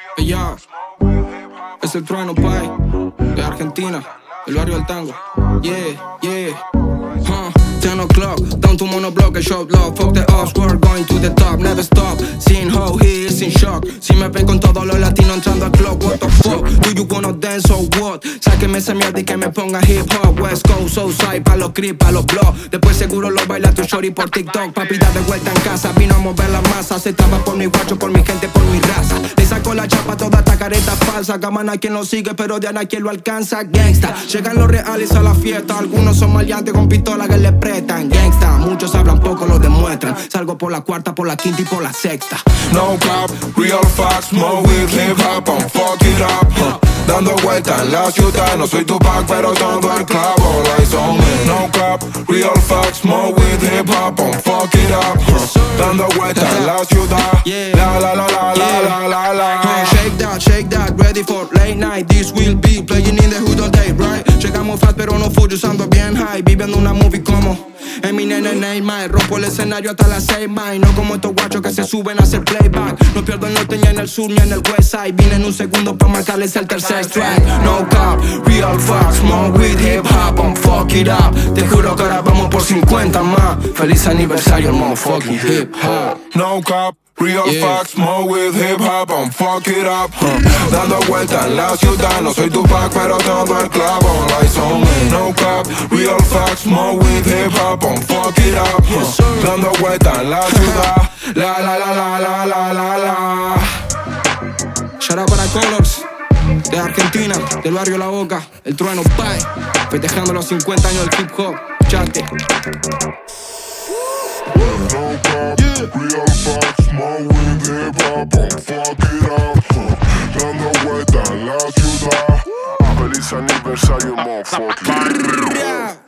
Ya, es el trueno, pai, de Argentina, el barrio del tango. Yeah, yeah. 10 o'clock, down to monoblock, I shop love. Fuck the ups, we're going to the top, never stop. Seeing how he is in shock. Si me ven con todos los latinos entrando a club, what the fuck? Do you wanna dance or what? Sáqueme esa mierda y que me ponga hip hop. West Coast, Southside, pa' los creep, pa' los blogs. Después seguro lo baila tu shorty por TikTok. Papi, da de vuelta en casa, vino a mover la masa. Se traba por mi guacho, por mi gente, por mi raza. Le saco la chapa, toda esta careta falsa. Gamana quien lo sigue, pero Diana quien lo alcanza. Gangsta, llegan los reales a la fiesta. Algunos son maleantes con pistola que le prestan. Gangsta, muchos hablan poco, lo demuestran. Salgo por la cuarta, por la quinta y por la sexta. No cap, real facts, more with hip hop, I'm fuck it up. Dando vuelta en la ciudad, no soy Tupac, pero todo el clavo, lights on me. No cap, real facts, more with hip hop, I'm fuck it up. Dando vuelta en la ciudad, la la la la la la la la. Shake that, ready for late night. This will be playing in the hood all day, right? Llegamos fast pero no full, usando bien high. Viviendo una movie como Eminem en Neymar. Rompo el escenario hasta las 6, man. No como estos guachos que se suben a hacer playback. No pierdo el norte ni en el sur ni en el west side. Vine en un segundo pa' marcarles el tercer strike. No cap, real facts, more with hip hop, I'm fuck it up. Te juro que ahora vamos por 50 más. Feliz aniversario, motherfucking hip hop. No cap, real facts, more with hip hop, I'm fuck it up. Dando vuelta en la ciudad, no soy Tupac, pero todo el clavo, lights on me. No cap, real facts, more with hip hop, I'm fuck it up. Dando vuelta en la ciudad, la la la la la la la la. Shout out para Colors, de Argentina, del barrio La Boca, el trueno, pai. Festejando los 50 años del hip hop, chate. No cap, real facts, more with hip hop, I'm fuck it up. Dando vuelta en la ciudad. Feliz aniversario, motherfucker.